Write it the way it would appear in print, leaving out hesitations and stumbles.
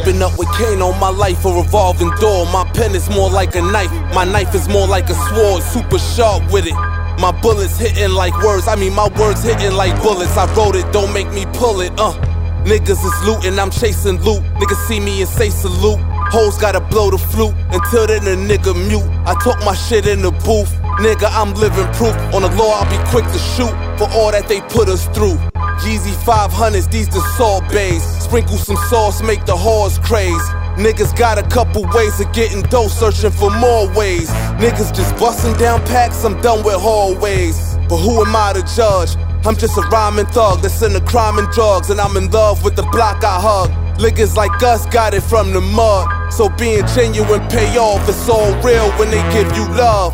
Keeping up with Kano, my life a revolving door. My pen is more like a knife, my knife is more like a sword. Super sharp with it. My bullets hitting like words, my words hitting like bullets. I wrote it, don't make me pull it, Niggas is looting, I'm chasing loot. Niggas see me and say salute. Hoes gotta blow the flute, until then a nigga mute. I talk my shit in the booth, nigga I'm living proof. On the law I'll be quick to shoot, for all that they put us through. Jeezy 500s, these the salt bays. Sprinkle some sauce, make the whores craze. Niggas got a couple ways of getting dough, searching for more ways. Niggas just busting down packs, I'm done with hallways. But who am I to judge? I'm just a rhyming thug that's into crime and drugs, and I'm in love with the block I hug. Niggas like us got it from the mud, so being genuine pay off. It's all real when they give you love.